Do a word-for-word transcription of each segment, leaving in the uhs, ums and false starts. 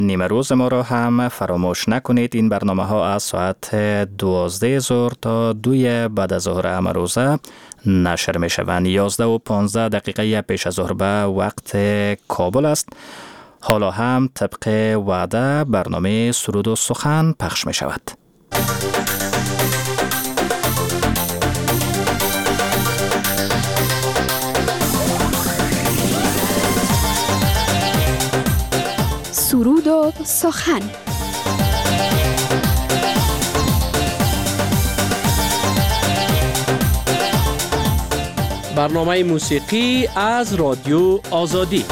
نیمه روز ما را هم فراموش نکنید. این برنامه ها از ساعت دوازده ظهر تا دوی بعد از ظهر امروزه نشر می شوند. یازده و پانزده دقیقه پیش از ظهر به وقت کابل است. حالا هم طبق وعده برنامه سرود و سخن پخش می شود. سرود و سخن. برنامه موسیقی از رادیو آزادی.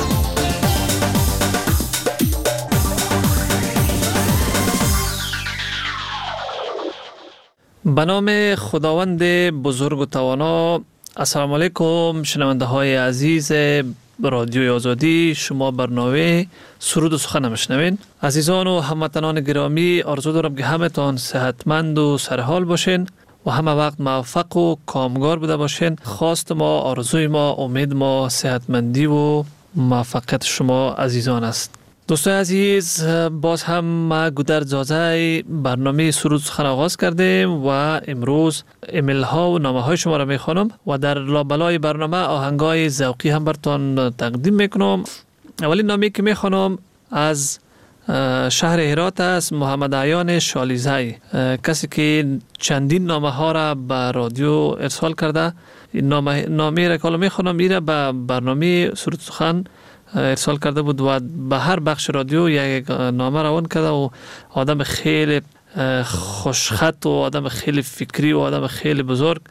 به نام خداوند بزرگ و توانا. السلام علیکم شنونده های عزیز رادیو آزادی. شما برنامه سرود و سخن میشنوین. عزیزان و هموطنان گرامی، آرزو دارم که همه تان صحتمند و سرحال باشین و همه وقت موفق و کامگار بوده باشین. خواست ما، آرزوی ما، امید ما صحتمندی و موفقیت شما عزیزان است. دوستان عزیز، باز هم ما گودر جازه برنامه سرود سخن آغاز کردیم و امروز ایمیل ها و نامه های شما را میخوانم و در لابلای برنامه آهنگای ذوقی هم براتون تقدیم میکنم. اولین نامه که میخوانم از شهر هرات است، محمد عیان شالیزی، کسی که چندین نامه ها را به رادیو ارسال کرده. این نامه نامه را که میخوانم میره به برنامه سرود سخن ارسال کرده بود و به هر بخش رادیو یک نامه روان کرده و آدم خیلی خوشخط و آدم خیلی فکری و آدم خیلی بزرگ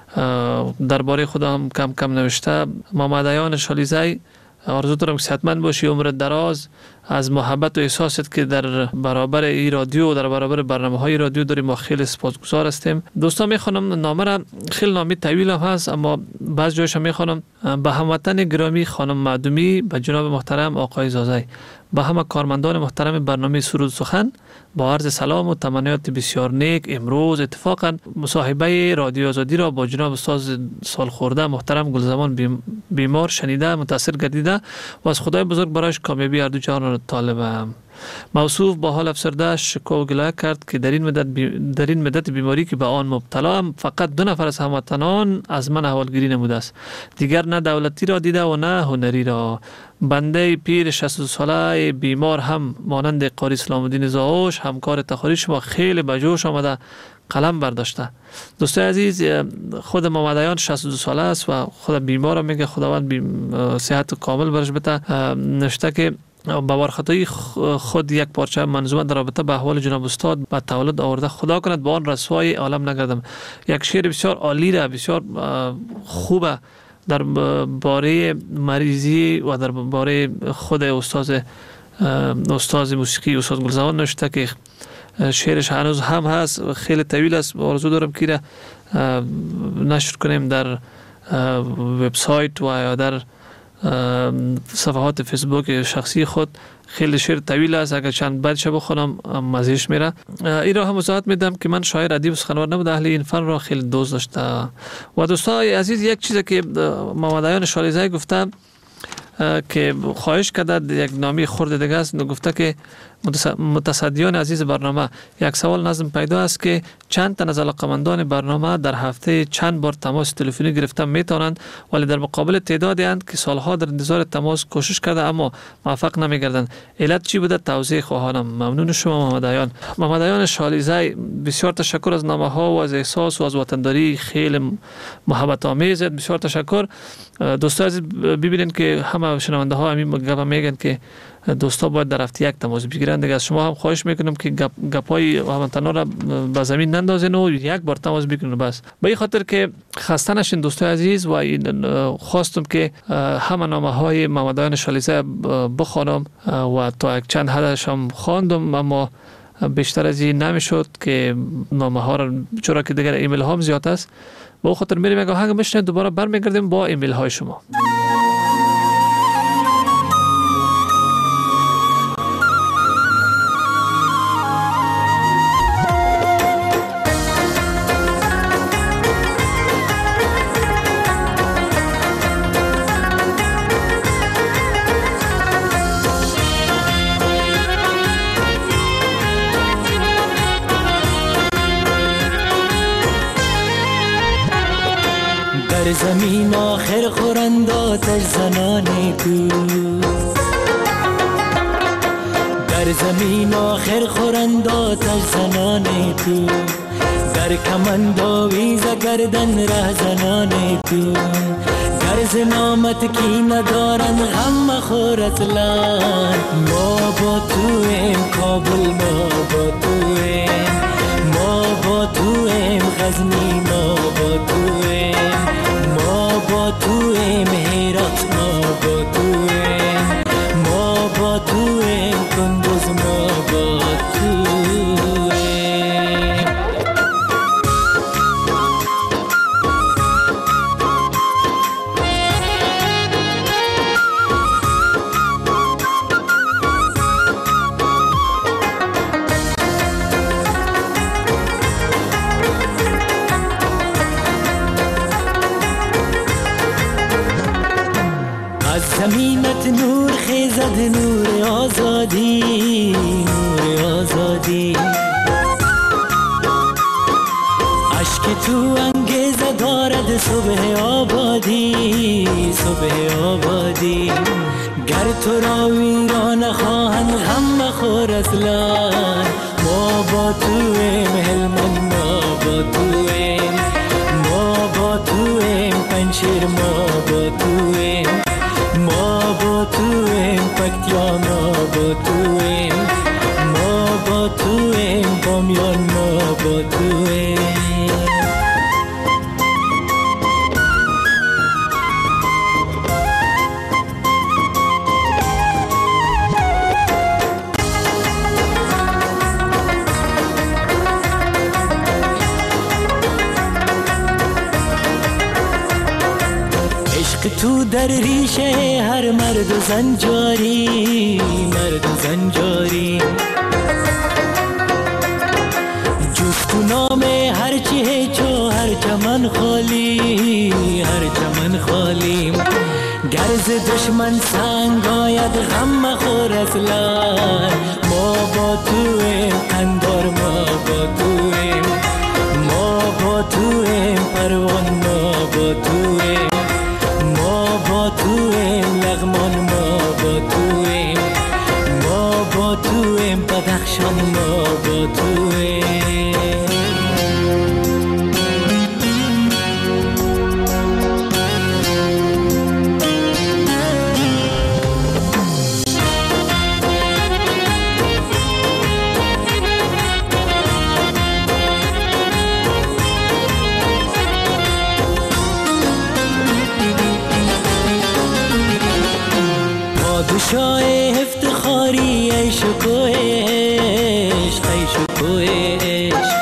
درباره خدا هم کم کم نوشته. محمد عیان شالیزی، آرزو دارم که صحتمند باشی، عمر دراز، از محبت و احساست که در برابر این رادیو و در برابر برنامه های رادیو داریم ما خیلی سپاسگزار هستیم. دوستان میخوانم نامه را، خیلی نامه طویل هم هست اما بعض جایش هم میخوانم. به هموطن گرامی خانم معدومی، به جناب محترم آقای زازی، به همه کارمندان محترم برنامه سرود سخن با عرض سلام و تمنیات بسیار نیک. امروز اتفاقا مصاحبه رادیو آزادی را با جناب استاد سالخورده محترم گلزمان بیمار شنیده متاثر گردیده و از خدای بزرگ برایش کامیابی هر دو جهان را طالبم. موصوف با حال افسرده شکوه و گله کرد که در این مدت بی... در این مدت بیماری که به آن مبتلا هم فقط دو نفر از هموطنان از من احوالگیری نموده است. دیگر نه دولتی را دیده و نه هنری را. بنده پیر شصت ساله بیمار هم مانند قاری اسلام الدین زاوش همکار تخاری شما خیلی به جوش آمده قلم برداشته. دوستای عزیز، خود محمد عیان شصت و دو ساله است و خود بیمار میگه خداوند بی... صحت کامل برش بده. نشته که با ورخطایی خود یک پارچه منظومه در رابطه به احوال جناب استاد به تولد آورده. خدا کند با آن رسوای عالم نگردم. یک شعر بسیار عالی را، بسیار خوبه در باره مریضی و در باره خود استاد استاد موسیقی استاد گلزمان نوشته که شعرش هنوز هم هست، خیلی طویل است. آرزو دارم که نشر کنیم در وبسایت و یا در صفحات فیسبوک شخصی خود. خیلی شعر طویل است، اگر چند بیت شب بخونم مزهش میره. این را هم وضاحت میدم که من شاعر ادیب و سخنور نبوده، اهل این فن را خیلی دوست داشته. و دوستان عزیز، یک چیزی که محمد عیان شالیزی گفته که خواهش کرده، یک نامی خورد دیگه است، گفته که متصدیان عزیز برنامه، یک سوال نظم پیدا است که چند تن از علاقمندان برنامه در هفته چند بار تماس تلفنی گرفتن میتونند، ولی در مقابل تعدادی اند که سالها در انتظار تماس کوشش کرده اما موفق نمیگردند. علت چی بوده؟ توضیح خواهانم. ممنون شما محمد عیان. محمد عیان شالیزی، بسیار تشکر از نامه ها و از احساس و از وطنداری خیلی محبت آمیز. بسیار تشکر. دوستان عزیز، ببینید که همه شنونده ها همین گپ میگن که دوستا باید در هفته یک تماس بگیرن. دیگه از شما هم خواهش میکنم که گپ گپای هموطنا را به زمین نندازین و یک بار تماس بگیرین بس. به این خاطر که خسته نشین دوستای عزیز، و خواستم که همه نامه های محمد عیان شالیزی بخوانم و تا یک چند حدش هم خواندم اما بیشتر از این نمیشد که نامه ها را، چرا که دیگر ایمیل ها هم زیاد است. به اون خاطر میریم یک آهنگ میشنویم، دوباره برمیگردیم با ایمیل های شما. در زمین آخر خورند آتش زنان تو، در زمین آخر خورند آتش زنان تو، در کمند آویز گردن ره زنان تو، گرز نامت کی ندارن غم مخور اصلا. ما با تو ایم کابل، ما با تو ایم، ما با تو ایم غزنی، ما با تو ایم، ما با تو ایم هرات، ما با تو ایم، ما با تو ایم کندوز، ما با تو ایم. زمینت نور خیزد، نور آزادی، نور آزادی، عشق تو انگیزه دارد صبح آبادی، صبح آبادی. گر تو را ویران خواهند غم مخور اصلا. ما با تو ایم هلمند، ما با تو ایم، ما با تو ایم پنشیر، ما با تو ایم، ما با تو ایم پکتیا، ما با تو ایم، ما با تو ایم بامیان، ما با تو ایم. تو در ریشه هر مرد و زن جاری، مرد و زن جاری. جفت و نام هر چی چو هر چمن خالی، هر چمن خالی. گرز دشمن سنگ آید غم مخور اصلا. ما با تو ایم قندار، ما با تو ایم، ما با تو ایم پروان، ما با تو ایم، ما با تو ایم لغمان، ما با تو ایم، ما با تو ایم بدخشان، ما با تو ایم. پادشاه افتخاری عیش و عشق، عیش و عشق.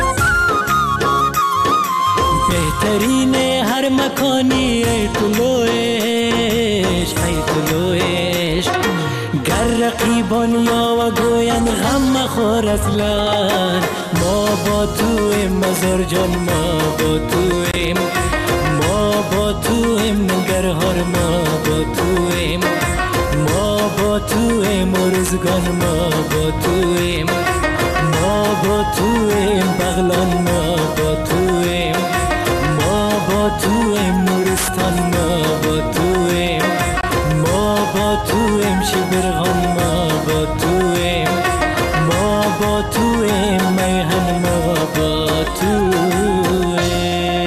بهترین هر مکانی ای طلوع عشق، ای طلوع عشق. گر رقیبان یا و گویند غم مخور اصلا. ما با تو ایم مزار جان، ما با تو ایم، ما با تو ایم ننگرهار، ما با تو ایم، ما با تو ایم ارزگان، ما با تو ایم، ما با تو ایم بغلان، ما با تو ایم، ما با تو ایم نورستان، ما با تو ایم، ما با تو ایم شبرغان، ما با تو ایم، ما با تو ایم میهن، ما با تو ایم.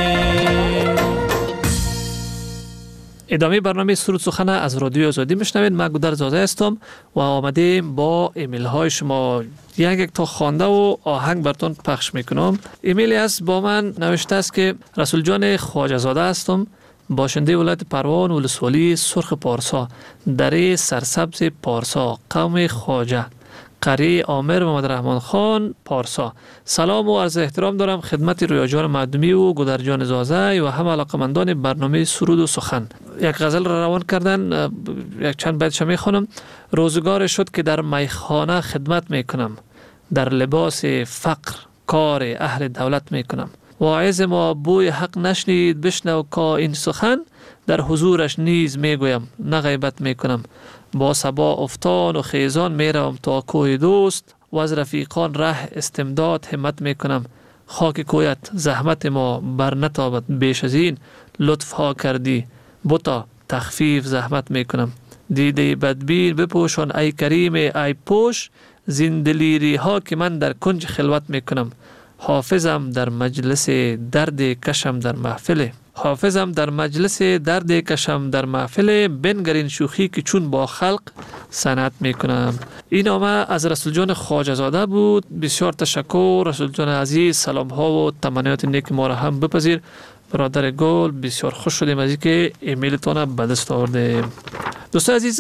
ادامه برنامه سرود سخن از رادیو آزادی میشنوید. من گودر زاده هستم و آمدیم با ایمیل های شما یک یک تا خوانده و آهنگ براتون پخش میکنم. ایمیلی است با من نوشته است که رسول جان خواجه زاده هستم، باشنده ولایت پروان ولسوالی سرخ پارسا، دره سرسبز پارسا، قوم خواجه، قریه عامر محمد رحمان خان پارسا. سلام و عرض احترام دارم خدمت رویا جان معدومی و گودر جان زازه و هم علاقمندان برنامه سرود و سخن. یک غزل را روان کردن، یک چند بیتش میخوانم. روزگار شد که در میخانه خدمت میکنم، در لباس فقر کار اهل دولت میکنم. واعظ ما بوی حق نشنید بشنو که این سخن، در حضورش نیز میگویم نه غیبت میکنم. با صبا افتان و خیزان میروم تا کوه دوست، و از رفیقان ره استمداد همت میکنم. خاک کویت زحمت ما بر نتابد بیش از این، لطف ها کردی بتا تخفیف زحمت میکنم. دیده بدبین بپوشان ای کریم ای پوش، زندلیری ها که من در کنج خلوت میکنم. حافظم در مجلس درد کشم در محفل، حافظم در مجلس درد کشم در محفل، بنگرین شوخی که چون با خلق صنعت میکنم. این نامه از رسول جان خواجه زاده بود. بسیار تشکر رسول جان عزیز، سلام ها و تمنیات نیک ما را هم بپذیر. برادر گل بسیار خوش شدیم از اینکه ایمیلتون به دست آوردیم. دوستان عزیز،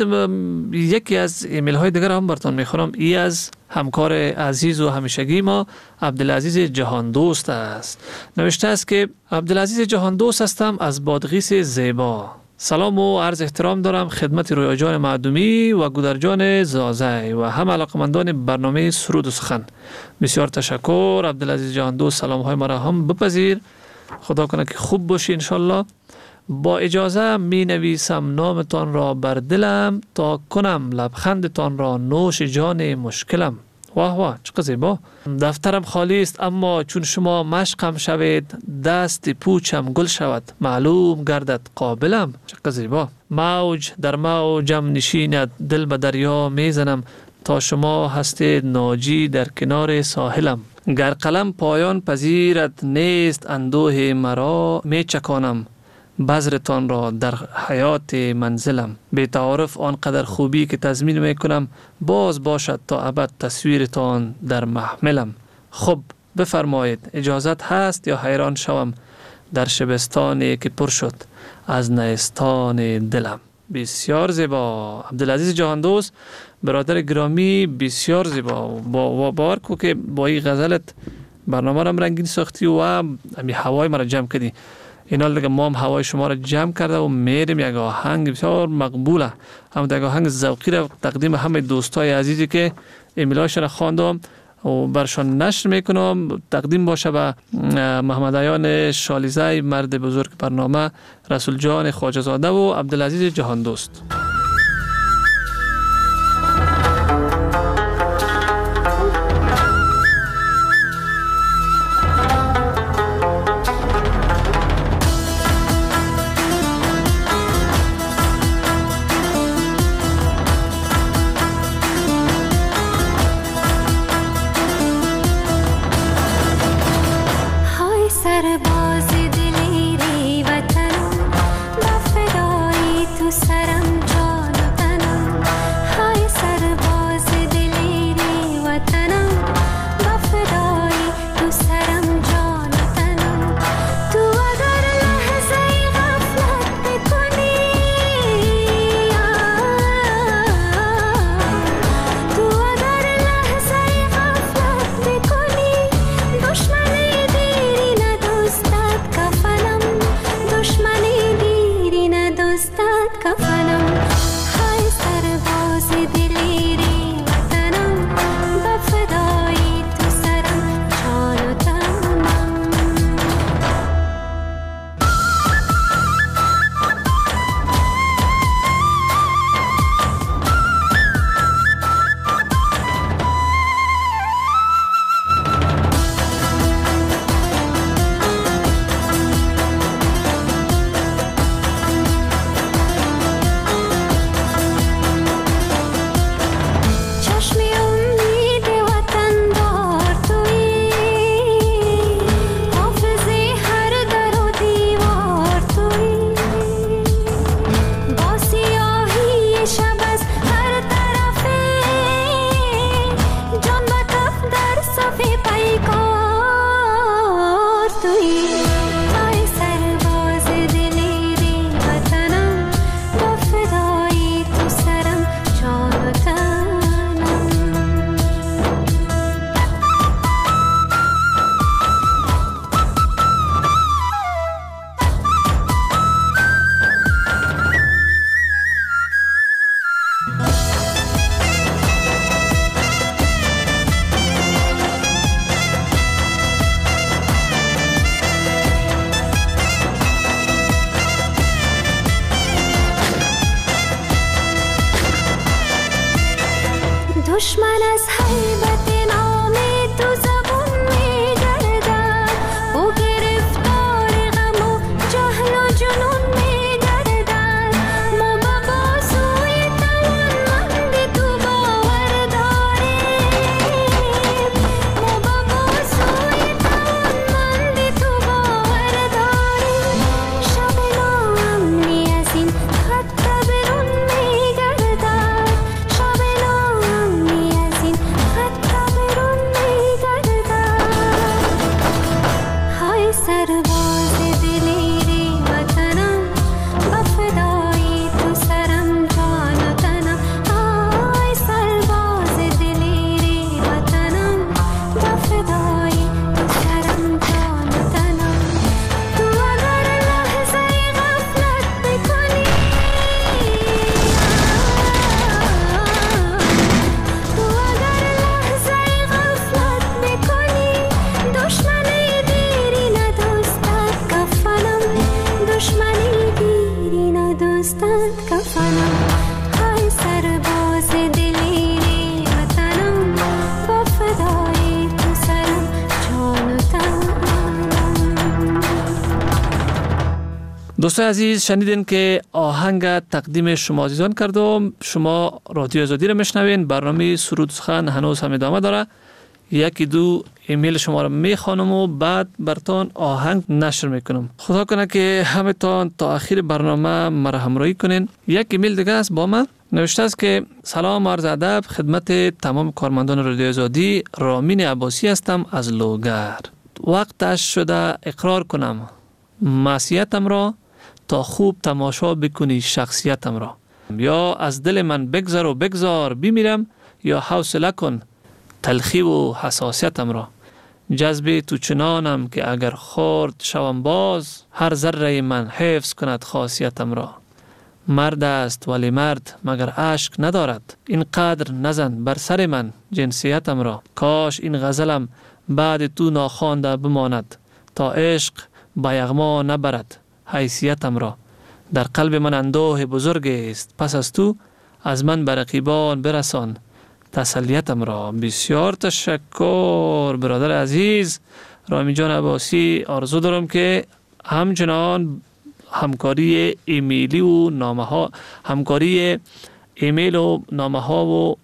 یکی از ایمیل های دیگر هم براتون میخونم. ای از همکار عزیز و همیشگی ما عبدالعزیز جهان دوست است. نوشته است که عبدالعزیز جهان دوست هستم از بادغیس زیبا. سلام و عرض احترام دارم خدمت رویا جان معدومی و گودرجان زازه و هم علاقمندان برنامه سرود و سخن. بسیار تشکر عبدالعزیز جهان دوست، سلام های ما را هم بپذیر. خدا کنه که خوب باشی انشالله. با اجازه می نویسم نامتان را بر دلم، تا کنم لبخندتان را نوش جان مشکلم. واه واه چقدر زیبا. دفترم خالی است اما چون شما مشقم شوید، دست پوچم گل شود معلوم گردد قابلم. چقدر زیبا. موج در موجم نشیند دل به دریا میزنم، تا شما هستید ناجی در کنار ساحلم. گر قلم پایان پذیرت نیست اندوه مرا، می چکانم بذرتان را در حیات منزلم. به تعارف آنقدر خوبی که تضمین می کنم، باز باشد تا ابد تصویرتان در محملم. خب بفرمایید اجازت هست یا حیران شوم در شبستانی که پر شد از نیستان دلم. بسیار زیبا عبدالعزیز جهان دوست، برادر گرامی، بسیار زیبا. با باور کو که با این غزلت برنامه را رنگین ساختی و امی هوای مرا جمع کردی. اینا دیگه ما هم هوای شما را جمع کرده و میریم یک آهنگ بسیار مقبوله، هم یک آهنگ ذوقی را تقدیم همه دوستای عزیزی که ایمیلاشون را خواندم و برشان نشر میکنم تقدیم باشه به محمد عیان شالیزه، مرد بزرگ برنامه، رسول جان خواجه زاده و عبدالعزیز جهان دوست. سرباز دلیری وطن با فدایی تو سرم جا دوستان عزیز، شنیدین که آهنگ تقدیم شما عزیزان کردم. شما رادیو آزادی رو میشنوین. برنامه سرود سخن هنوز هم ادامه داره. یکی دو ایمیل شما رو میخوانم و بعد براتون آهنگ نشر میکنم. خدا کنه که همتون تا آخر برنامه مرا همراهی کنین. یک ایمیل دیگه است با من نوشته است که سلام عرض ادب خدمت تمام کارمندان رادیو آزادی. رامین عباسی هستم از لوگر. وقتش شده اقرار کنم معصیتم را تا خوب تماشا بکنی شخصیتم را. یا از دل من بگذر و بگذار بمیرم، یا حوصله کن تلخی و حساسیتم را. جذب تو چنانم که اگر خورد شوم باز، هر ذره من حفظ کند خاصیتم را. مرد است ولی مرد مگر عشق ندارد، اینقدر نزن بر سر من جنسیتم را. کاش این غزلم بعد تو ناخوانده بماند، تا عشق با یغما نبرد حیثیتم را. در قلب من اندوه بزرگ است، پس از تو از من به رقیبان برسان تسلیتم را. بسیار تشکر برادر عزیز رامین جان عباسی. آرزو دارم که همچنان همکاری ایمیلی و نامه ها همکاری ایمیل و نامه ها و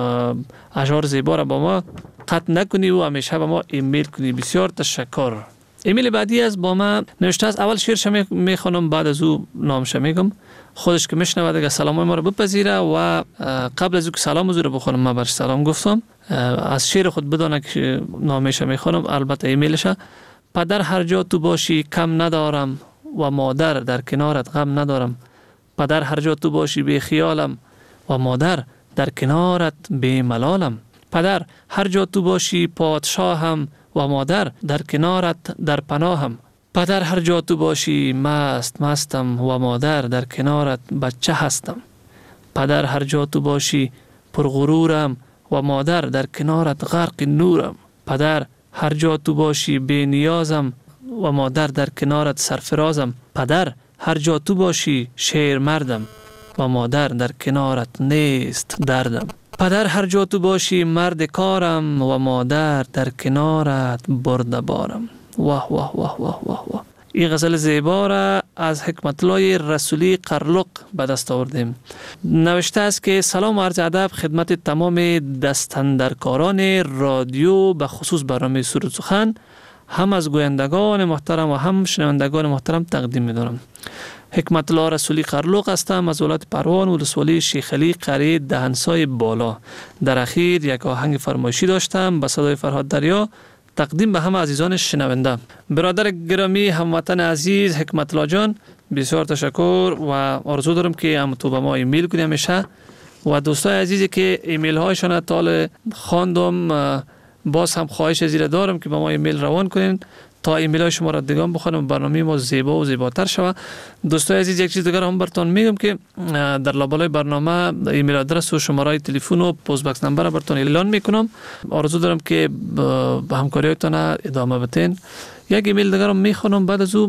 اشعار زیبا را با ما قطع نکنی و همیشه با ما ایمیل کنی. بسیار تشکر. ایمیل بعدی از با من نوشته است. اول شعرش میخوانم بعد از او نامش میگم. خودش که میشنوه دیگه سلام ما رو بپذیره و قبل از او که سلام رو بخونم من برش سلام گفتم. از شعر خود بدانه که نامش میخوانم، البته ایمیلش. پدر هر جا تو باشی کم ندارم و مادر در کنارت غم ندارم. پدر هر جا تو باشی بی خیالم و مادر در کنارت بی ملالم. پدر هر جا تو باشی پادشاهم و مادر در کنارت در پناهم. پدر هر جا تو باشی مست مستم و مادر در کنارت بچه هستم. پدر هر جا تو باشی پرغرورم و مادر در کنارت غرق نورم. پدر هر جا تو باشی بی نیازم و مادر در کنارت سرفرازم. پدر هر جا تو باشی شیر مردم و مادر در کنارت نیست دردم. پدر هر جا تو باشی مرد کارم و مادر در کنارت برده بارم. واه واه واه واه واه واه. این غزل زیبا را از حکمت الله رسولی قرلق به دست آوردیم. نوشته است که سلام و عرض ادب خدمت تمام دستاندرکاران رادیو، به خصوص برنامه سرود سخن، هم از گویندگان محترم و هم شنوندگان محترم تقدیم می‌دارم. حکمت الله رسولی قرلق هستم از ولایت پروان، ولسوالی شیخ علی، قریه دهنسای بالا. در اخیر یک آهنگ فرمایشی داشتم به صدای فرهاد دریا، تقدیم به همه عزیزان شنونده. برادر گرامی هموطن عزیز حکمت الله جان، بسیار تشکر و آرزو دارم که هم تو به ما ایمیل کنی همیشه. و دوستای عزیزی که ایمیل هایشان تا خواندم، باز هم خواهش زیر دارم که به ما ایمیل روان کنین تا ایمیل های شما را دیگه بخونم، برنامه ما زیبا و زیباتر شود. دوستای عزیز یک چیز دیگر هم براتون میگم که در لابلای برنامه ایمیل آدرس و شماره تلفن و پست باکس نمبر براتون اعلان میکنم. آرزو دارم که به همکاریتون ادامه بدین. یک ایمیل دیگر هم میخونم، بعد از او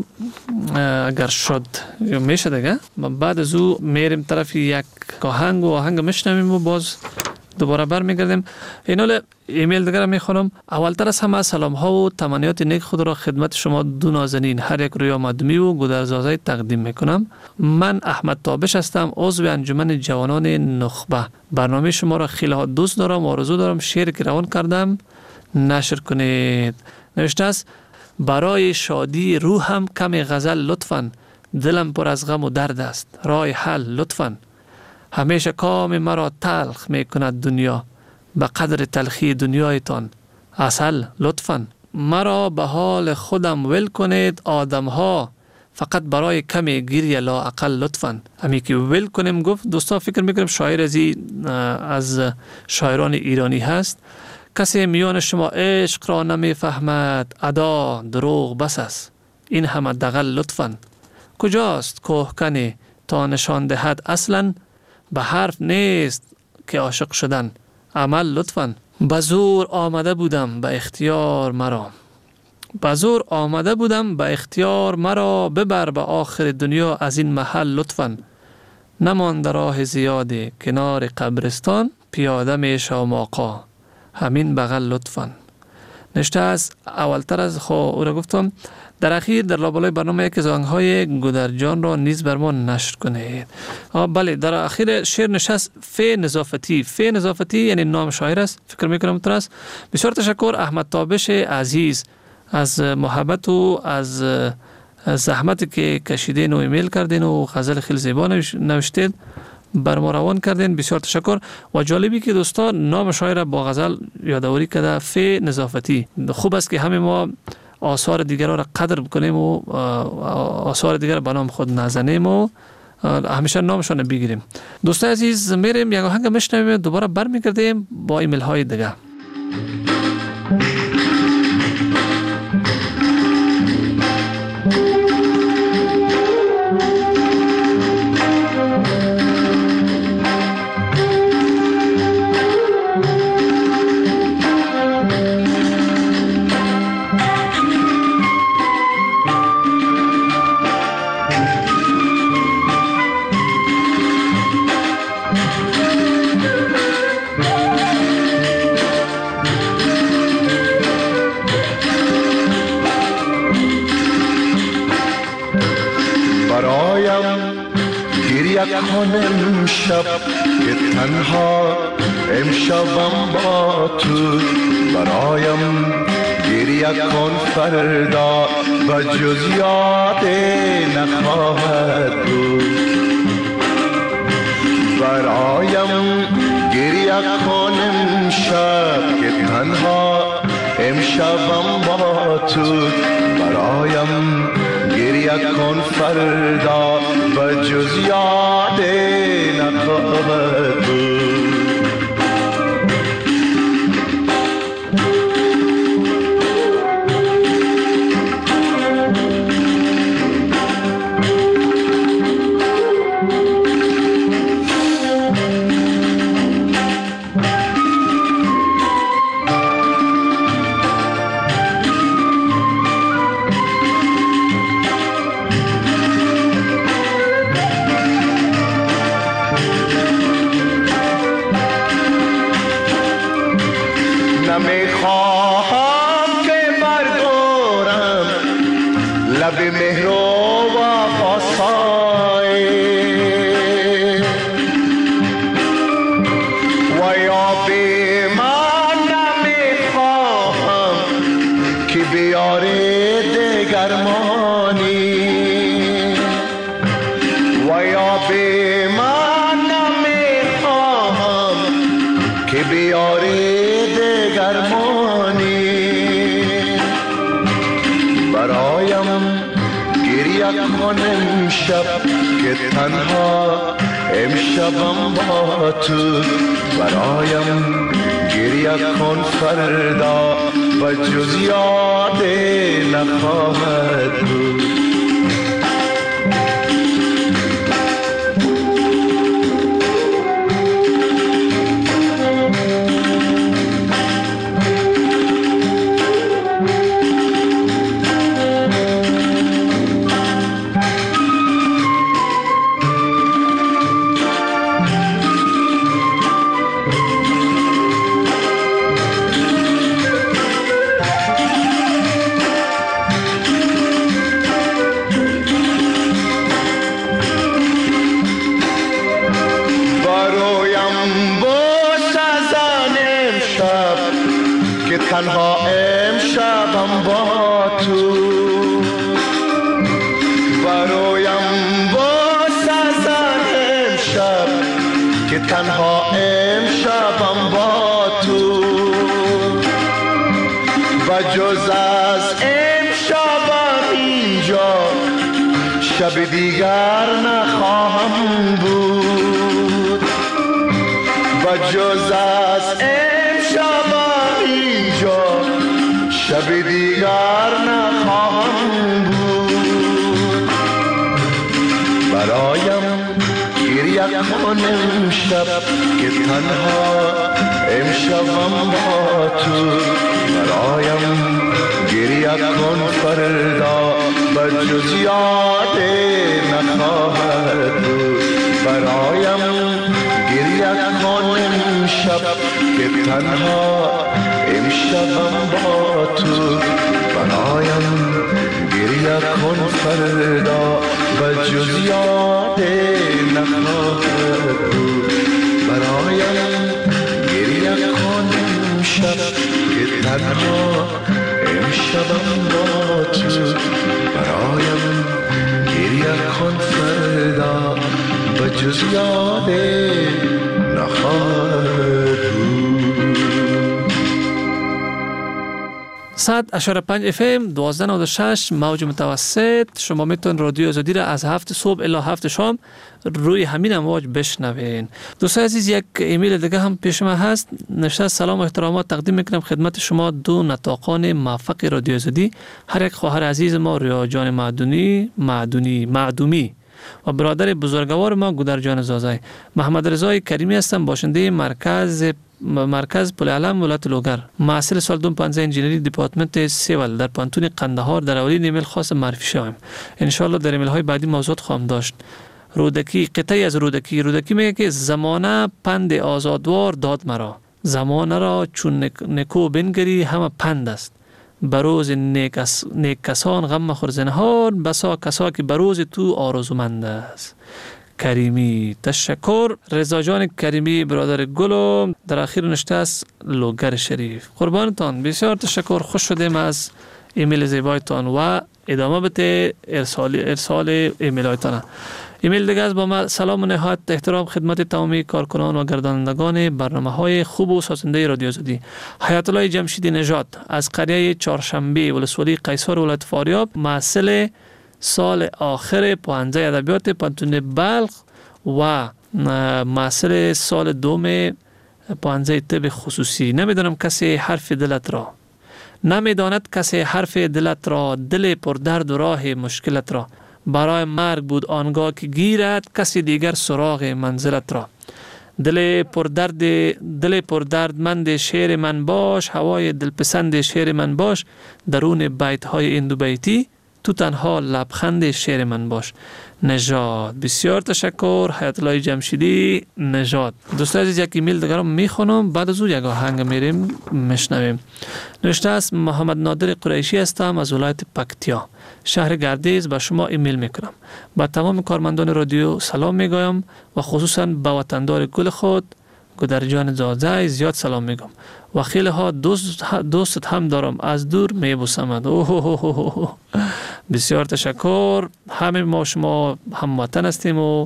اگر شد میشه دیگه بعد از او میریم طرف یک آهنگ و آهنگ میشنویم و باز دوباره برمیگردیم. اینال ایمیل دیگر میخونم. اولتر از همه سلام ها و تمنیات نیک خود را خدمت شما دو نازنین هر یک رویا مدمی و گودرزازای تقدیم میکنم. من احمد تابش هستم، عضو انجمن جوانان نخبه. برنامه شما را خیلی دوست دارم و آرزو دارم شعر که روان کردم نشر کنید. نوشته است برای شادی روحم کم غزل لطفاً، دلم پر از غم و درد است رای حل لطفاً. همیشه کام مرا تلخ می کند دنیا، به قدر تلخی دنیایتان عسل لطفاً. مرا به حال خودم ول کنید آدم ها، فقط برای کمی گیری لا اقل لطفاً. همی که ول کنیم گفت دوستا فکر میکنم شاعر ازی از شاعران ایرانی هست. کسی میان شما عشق را نمیفهمد، ادا دروغ بس است این همه دغل لطفاً. کجاست کوهکنی تا نشان دهد اصلاً، به حرف نیست که عاشق شدن عمل لطفاً. بزور آمده بودم به اختیار مرا، بزور آمده بودم به اختیار مرا، ببر به آخر دنیا از این محل لطفاً. نمانده راه زیادی کنار قبرستان، پیاده می شوم آقا همین بغل لطفاً. نشته است. اولتر از خو او را گفتم در اخیر در لابلای برنامه یک از آهنگ‌های گودرجان را نیز بر ما نشر کنید. بله، در اخیر شعر نشست فی نظافتی. فی نظافتی یعنی نام شاعر است، فکر میکنم تو است. بسیار تشکر احمد تابش عزیز از محبت و از زحمتی که کشیدین و ایمیل کردین و غزل خیلی زیبا نوشتید بر ما روان کردین. بسیار تشکر. و جالبی که دوستان نام شاعر با غزل یادآوری کرده، فی نظافتی. خوب است که همه ما آثار دیگر را قدر بکنیم و آثار دیگر به نام خود نزنیم و همیشه نامشان بگیریم. دوستان عزیز، میریم یک آهنگ میشنویم، دوباره برمیگردیم با ایمیل های دیگه. کنم شب که تنها امشبم با تو، برایم گریه کن فردا و جز یاد نخواهد بود. برایم گریه کن امشب که تنها امشبم با تو، برایم گریه کن فردا و جز یاد نخواهد بود. که تنها امشبم با تو، برایم گریه کن فردا و جز یاد نخواهد بود. تنها امشبم با تو، برایم باز ازن امشب که تنها امشبم با تو، و جز از امشبم اینجا شب دیگر نخواهم بود، و جز از امشبم شب دیگر نخواهم بود. برایم گریه کن امشب که تنها امشبم با تو، برایم گریه کن فردا و جز یاد نخواهد بود. برایم گریه کن امشب که تنها امشب امشبم با تو برایم گریه کن فردا و جز یاد نخواهد بود برایم گریه کن امشب که تنها امشبم با تو برایم گریه کن فردا و جز یاد نخواهد بود. صد اشاره پنج اف ام دوازده نود و شش موج متوسط. شما میتون رادیو آزادی را از هفت صبح الی هفت شام روی همین امواج بشنوین. دوستان عزیز، یک ایمیل دیگه هم پیش ما هست. نوشته سلام و احترامات تقدیم میکنم خدمت شما دو نطاقان موفق رادیو آزادی، هر یک خواهر عزیز ما ریا جان معدونی معدونی معدومی و برادر بزرگوار ما گودر جان زازای. محمد رضای کریمی هستم، باشنده مرکز مرکز پل علم ولایت لوگر، محصل سال دوم پنځه انجینری دیپارتمنت سیول در پانتون قندهار. در اولین ایمیل خاص معرفی شوم. ان شاء الله در ایمیل های بعدی موضوعات خواهم داشت. رودکی، قطعی از رودکی. رودکی میگه که زمانه پند آزادوار داد مرا، زمانه را چون نکو بنگری همه پند است. بروز نیک, اس... نیک کسان غم مخور زنهار، بسا کسا که بروز تو آرزومند است. کریمی. تشکر رضا جان کریمی برادر گلو در اخیر نشته است لوگر شریف. قربانتان، بسیار تشکر. خوش شدیم از ایمیل زیبایتان و ادامه بده ارسال ارسال ایمیل هایتان. ایمیل دیگه از با ما سلام و نهایت احترام خدمت تمامی کارکنان و گردانندگان برنامه های خوب و سازنده رادیو آزادی. حیات الله جمشیدی نژاد از قریه چهارشنبه ولسوالی قیصر ولایت فاریاب، محصل سال آخر پوهنځی ادبیات پانتون بلخ و محصل سال دوم پوهنځی طب خصوصی. نمیدانم کسی حرف دلت را، نمیداند کسی حرف دلت را، دل پر درد و راه مشکلت را. برای مرگ بود آنگاه که گیرد کسی دیگر سراغ منزلت را. دل پر درد دل پر دردمند شعر من باش، هوای دلپسند شعر من باش. درون بیت های این دو بیتی تو تنها لبخند شعر من باش. نژاد. بسیار تشکر حیات الله جمشیدی نژاد. دوستان عزیز، یک ایمیل دیگر رو میخونم، بعد از اون یک آهنگ میریم میشنویم. نوشته است محمد نادر قریشی هستم از ولایت پکتیا، شهر گردیز. به شما ایمیل میکنم. با تمام کارمندان رادیو سلام میگویم و خصوصا به وطندار گل خود گودر جان زازای زیاد سلام میگم و خیلی ها دوست دوست هم دارم، از دور میبوسمد. اوه بسیار تشکر. همه ما شما هموطن هستیم و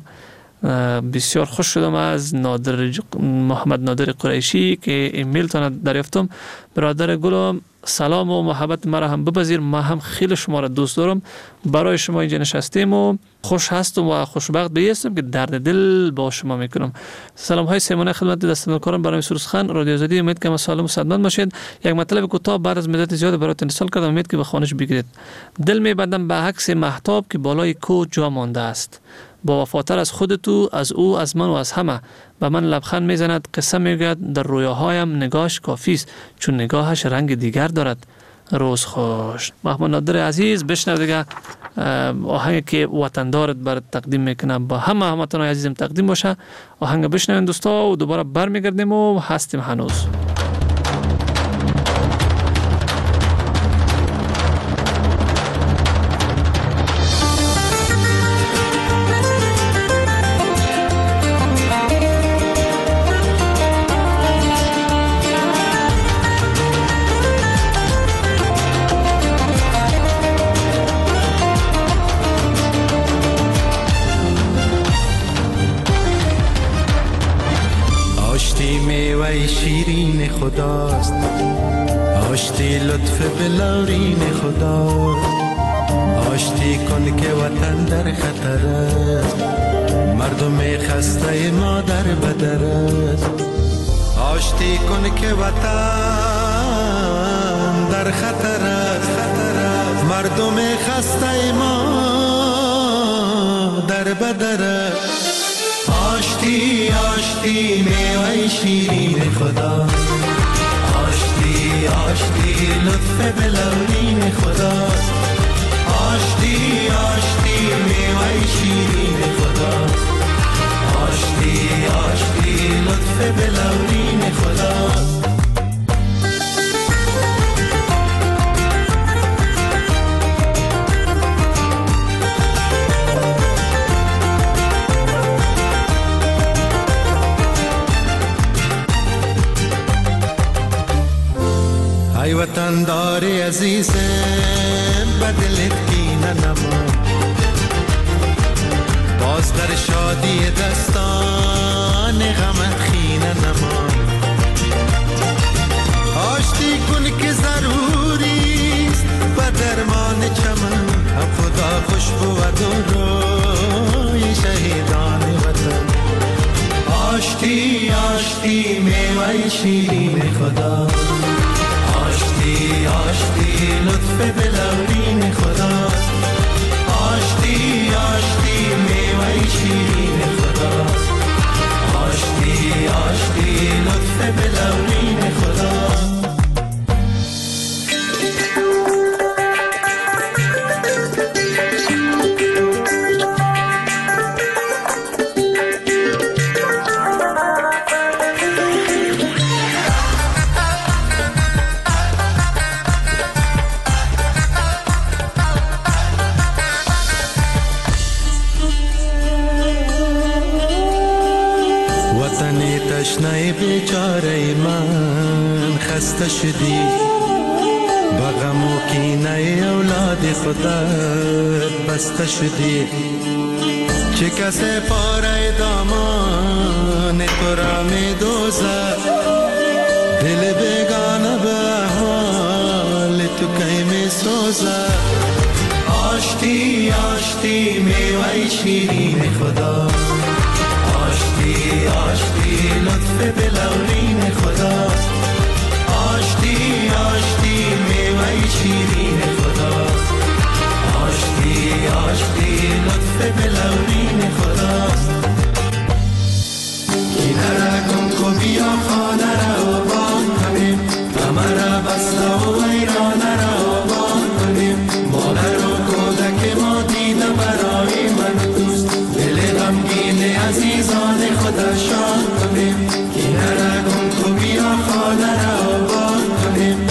بسیار خوش شدم از نادر محمد نادر قریشی که ایمیل تان دریافتم. برادر گلم سلام و محبت مرا هم بپذیر. ما هم خیلی شما را دوست دارم. برای شما اینجا نشستیم و خوش هستم و خوشبخت بیستم که درد دل با شما میکنم. سلام های سیمانه خدمت دستاندارکارم برنامه سروسخان رادیو آزادی. امید که سالم و صحتمند باشید. یک مطلب کوتاه بعد از مدت زیاد براتون ارسال کردم، امید که به خانش بگیرید. دل میبندم به عکس مهتاب که بالای کو جا مانده است. با وفاتر از خود تو، از او، از من و از همه. به من لبخند میزند، قصه میگوید، در رویاهایم نگاهش کافی است چون نگاهش رنگ دیگر دارد. روز خوش. محمد نادر عزیز، بشنو دیگه آهنگی که وطندارت برات تقدیم میکنم، با همه هموطنان عزیزم تقدیم باشه. آهنگ بشنوین دوستا و دوباره برمیگردیم و هستیم هنوز. شیرین خداست، آشتی لطف بلارین خداست. آشتی کن که وطن در خطر است، مردم خسته ما در بدر است. آشتی کن که وطن در خطر است، مردم خسته ما در بدر است. آشتی آشتی میوه شیرین خدا، آشتی آشتی لطف بلورین خدا. آشتی آشتی میوه شیرین خدا، آشتی آشتی لطف بلورین خدا. ای وطن دار عزیزم بدلت کینه نما باز در شادی دستان غم خینه نما آشتی کن که ضروری است و درمان چمن هم خدا خوشبو و روی شهیدان وطن آشتی آشتی میوه شیرین خدا آشتی آشتی لطف دلورین خداست آشتی آشتی میوه شیرین خداست آشتی آشتی لطف دلورین خداست تشنه بیچاره من خسته شدی با غم و کینه اولاد خودت بسته شدی چه کسی پاره دامان تو را می دوزد دل بیگانه به حال تو کی می سوزد آشتی آشتی میوه شیرین خدا آشتی آشتی لطف دلورین خداست آشتی آشتی میوه شیرین خداست آشتی آشتی لطف دلورین خداست کینه را کن کو بیا خانه را آبان کنیم غم را بسته و ویرانه را آبان کنیم مادر و کودک ما دیده برای من دوست دل غمگین عزیزان خدا شاد کنیم کینه را کن کو بیا خانه را آبان کنیم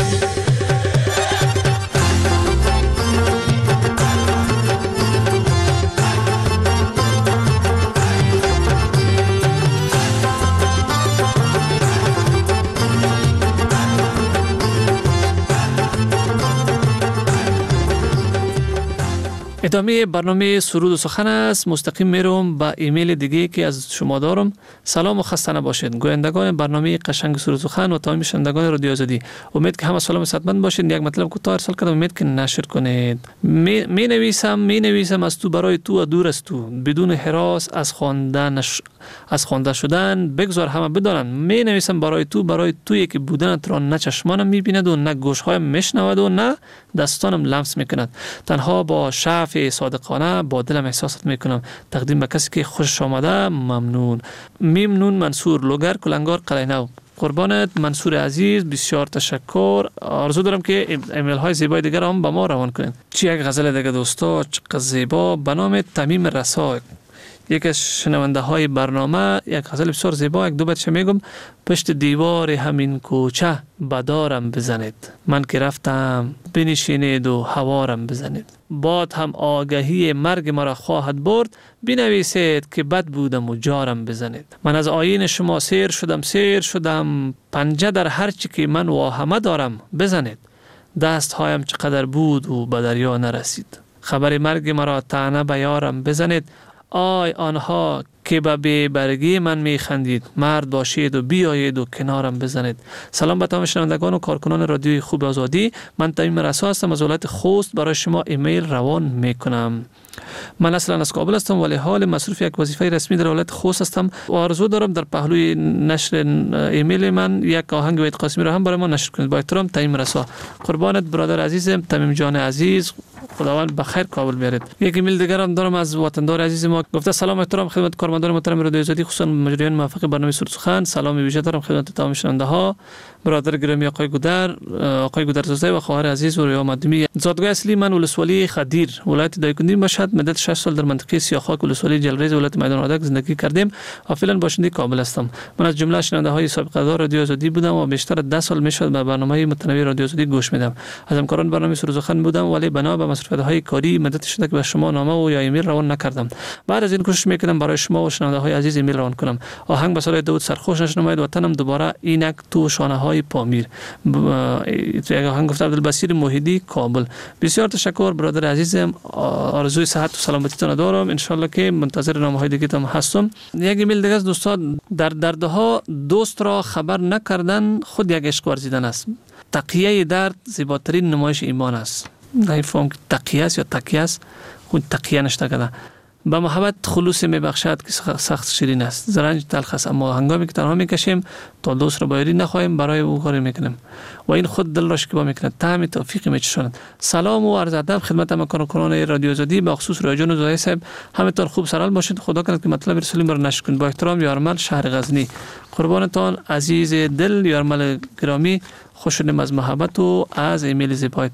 ادامه برنامه سرود و سخن است. مستقیم میروم با ایمیل دیگه که از شما دارم. سلام و خسته نباشید گویندگان برنامه قشنگ سرود و سخن و تمام شنوندگان رادیو آزادی. امید که همه سلام و صحتمند باشید. یک مطلب کوتاه ارسال کردم، امید که نشر کنید. می, می نویسم می نویسم از تو برای تو و دور از تو بدون هراس از خواندن از خوانده شدن بگذار همه بدانند. می نویسم برای تو برای تویی که بودنت را نه چشمانم میبیند و نه گوشهایم میشنود و نه دستانم لمس میکند. تنها با شعف صادقانه با دلم احساسات میکنم. تقدیم به کسی که خوش آمده. ممنون. ممنون منصور لوگر کلنگار قلعه‌نو. قربانت منصور عزیز، بسیار تشکر. آرزو دارم که ایمیل های زیبای دیگر هم به ما روان کنید. چی یک غزل دیگه دوستا چقدر زیبا به نام تمیم رسا. یک از شنونده های برنامه یک غزل بسیار زیبا، یک دو بیتش میگم. پشت دیوار همین کوچه بدارم بزنید، من که رفتم بنشینید و هوارم بزنید. باد هم آگهی مرگ مرا خواهد برد، بنویسید که بد بودم و جارم بزنید. من از آیین شما سیر شدم سیر شدم، پنجه در هر چی که من واهمه دارم بزنید. دست هایم چقدر بود و به دریا نرسید، خبر مرگ مرا طعنه به یارم بزنید. آی آنها که به بی برگی من می خندید، مرد باشید و بیایید و کنارم بزنید. سلام به تمام شنوندگان و کارکنان رادیوی خوب آزادی. من تمیم رسا هستم از ولایت خوست. برای شما ایمیل روان می کنم. من اصلا از کابل هستم ولی حال مصروف یک وظیفه رسمی در ولایت خوست هستم و آرزو دارم در پهلوی نشر ایمیل من یک آهنگ وحید قاسمی را هم برای ما نشر کنید. با احترام تمیم رسا. قربانت برادر عزیزم تمیم جان عزیز، خداوند بخیر کابل بیارید. یک ایمیل دیگر هم دارم از وطندار عزیز ما. گفته سلام احترام خدمت کارمندان محترم رادیو آزادی، خصوصا مجریان موفق برنامه سرود سخن. سلام ویژه دارم خدمت تمام شنونده ها. برادر گرامی آقای گودر، آقای گودرزاده و خواهر عزیز و ریا مدمی. زادگاه اصلی من ولسوالی خدیر ولایت دایکنی مشهد هستند. مدت شش سال در منطقه سیاخاک ولسوالی جلریز ولایت میدان وردک زندگی کردیم و فعلا باشنده کابل هستم. من از جمله شنونده های سابقه دار رادیو آزادی بودم و بیشتر از ده سال میشد به برنامه متنوع رادیو آزادی گوش میدم. از همکاران برنامه سرود و سخن بودم، ولی بنا به مصروفیت‌های کاری مدت شده که به شما نامه و یا ایمیل روان نکردم. بعد از این کوشش میکنم برای شما و شنونده های عزیز ایمیل روان کنم. آهنگ به صدای داوود سرخوش نشنماید وطنم دوباره اینک تو شانه های پامیر. یک آهنگ گفته عبدالبصیر موحدی کابل. بسیار تشکر برادر عزیزم، آرزوی صحت و سلامتیتون دارم. ان شاء الله که منتظر نامه های دیگه تام هستم. یک ایمیل دیگه از دوستان، در دردها دوست را خبر نکردن خود یک عشق ورزیدن است. تقیه درد زیباترین نمایش ایمان است. نمیفهم که تقیه است یا تقیه است، خود تقیه نشته کده. با محبت خلوص میبخشد که سخت شیرین است، زرنج تلخ است، اما هنگامی که تنها میکشیم تا دوست را بایری نخواهیم برای او کاری میکنیم و این خود دل را شکیبا میکند، طعم توفیق میچشاند. سلام و عرض ادب خدمت همکاران رادیو آزادی، به خصوص رایجان و زاهی صاحب. همتون خوب سرحال باشید. خدا کنه که مطلب رسولیم را نشر کنید. با احترام یارمل شهر غزنی. قربانتان عزیز دل یارمل گرامی. خوش شدیم از محبت و از ایمیل زیبایت.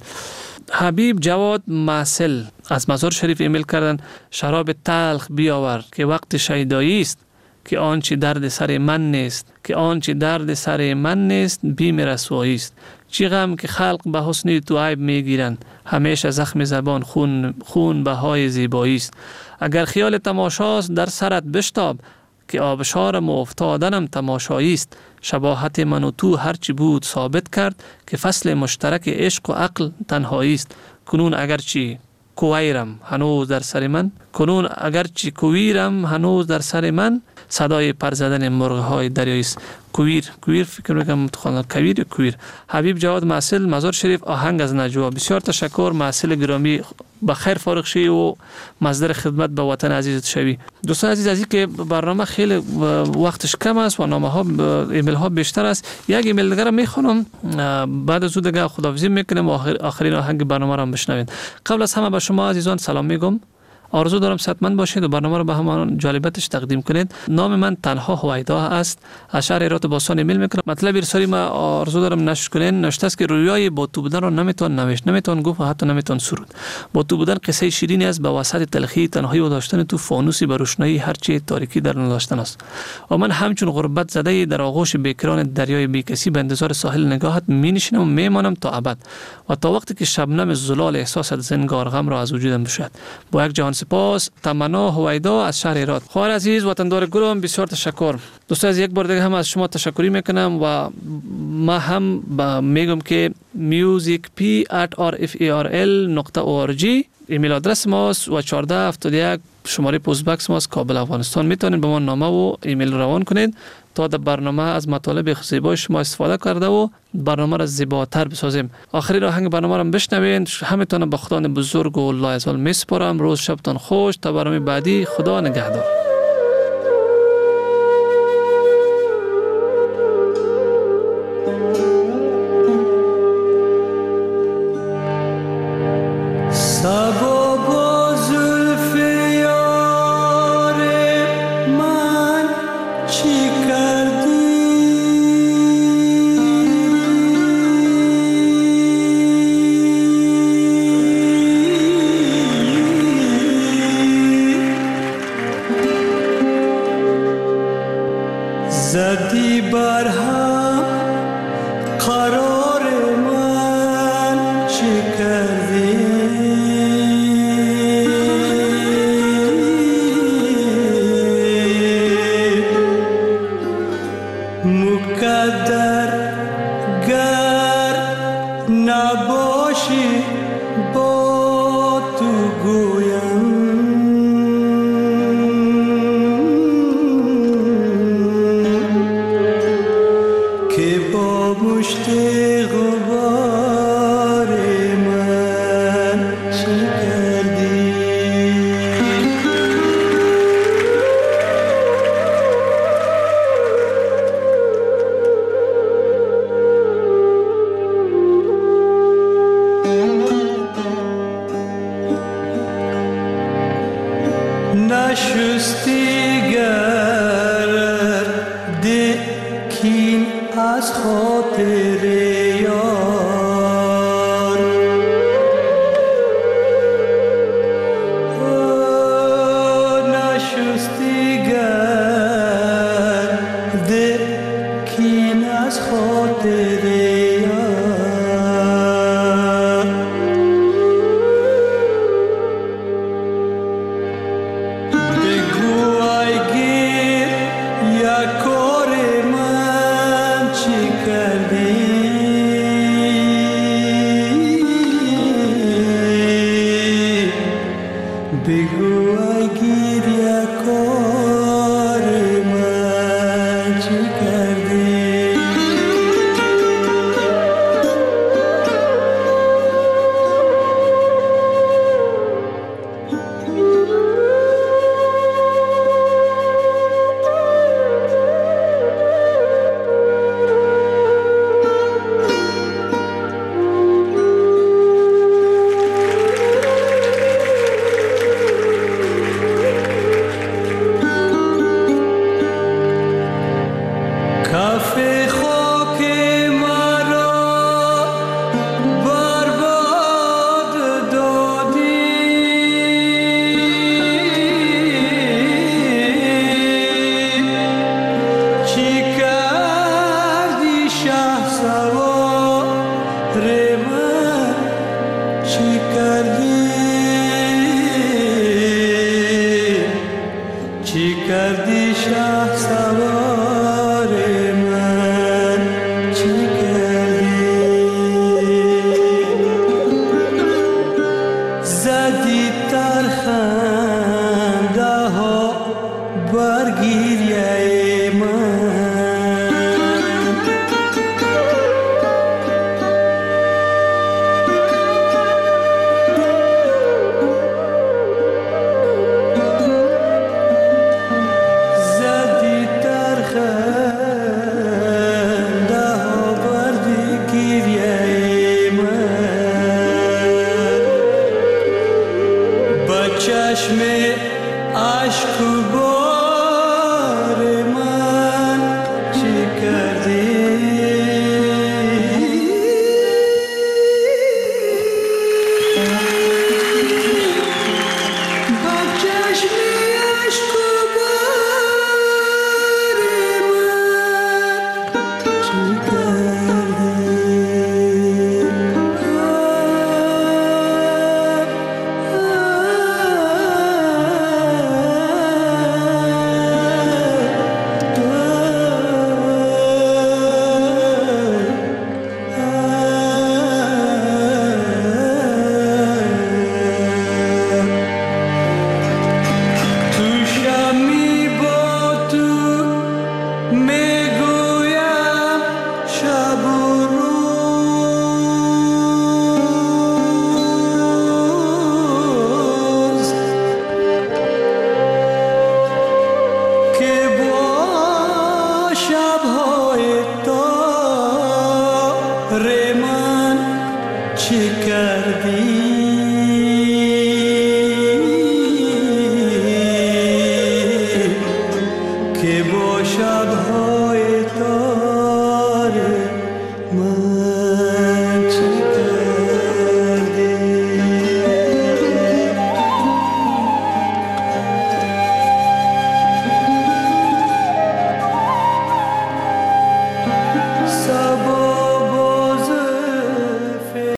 حبیب جواد محسل از مزار شریف ایمیل کردن: شراب تلخ بیاور که وقت شیدایی است، که آنچه درد سر من نیست، که آنچه درد سر من نیست بیم رسوایی است. چی غم که خلق به حسن تو عیب میگیرند، همیشه زخم زبان خون خون بهای زیبایی است. اگر خیال تماشاست در سرت بشتاب، که آبشارم و افتادنم تماشایی است. شباهت من و تو هرچی بود ثابت کرد، که فصل مشترک عشق و عقل تنهایی است. کنون اگرچه کویرم هنوز در سر من، کنون اگرچه کویرم هنوز در سر من، صدای پر زدن مرغ های دریایی است. کویر کویر فکر میکنم متخوانم کویر یا کویر. حبیب جواد محسل مزار شریف، آهنگ از نجوا. بسیار تشکر محسل گرامی، با خیر فارغ شی و مصدر خدمت به وطن عزیزت شوی. دوستان عزیز، از که برنامه خیلی وقتش کم است و نامه ها ایمیل ها بیشتر است، یک ایمیل دیگه را میخونم، بعد از اون دیگه خداحافظی میکنم و آخر آخرین آهنگ برنامه را بشنوید. قبل از همه به شما عزیزان سلام میگم. آرزو دارم صحتمند باشید و برنامه رو به همان جالبیتش تقدیم کنید. نام من تنها هویدا است. از شهر هرات باستان ایمیل میکنم. مطلب ارسالی ما آرزو دارم نشر کنین. نوشته است که رویای با تو بودن رو نمیتون نوشت، نمیتون گفت و حتی نمیتون سرود. با تو بودن قصه شیرینی است به وسط تلخی، تنهایی و داشتن تو فانوسی به روشنایی هرچی تاریکی در نداشتن است. و من همچون غربت زده در آغوش بیکران دریای بیکسی به انتظار ساحل نگاهت مینشینم و میمانم تا ابد و تا وقتی که شبنم زلال احساست زنگار غم را از وجودم بشوید. با یک جهان سپاس. تمنا هویدا از شهر هرات. خواهر عزیز وطندار گلم، بسیار تشکر. دوستان از یک بار دیگه هم از شما تشکری میکنم و ما هم میگم که music p at r f a r l نقطه org ایمیل آدرس ماست و چهارده هفتاد و یک شماره پست باکس ماست کابل افغانستان. میتونید به ما نامه و ایمیل روان کنید تا در برنامه از مطالب زیبای شما استفاده کرده و برنامه را زیباتر بسازیم. آخرین آهنگ برنامه را بشنوید. همتون به خدای بزرگ و لایزال میسپارم. روز شبتان خوش. تا برنامه بعدی، خدا نگهدار. زدی بر هم قرار من چه کردی مقدر گر نباشی با تو گویم مشت غبار من چه کردی نشستی گرد کین از خاطر یار بگو اگر یک کار من چی کردی؟ چه کردی؟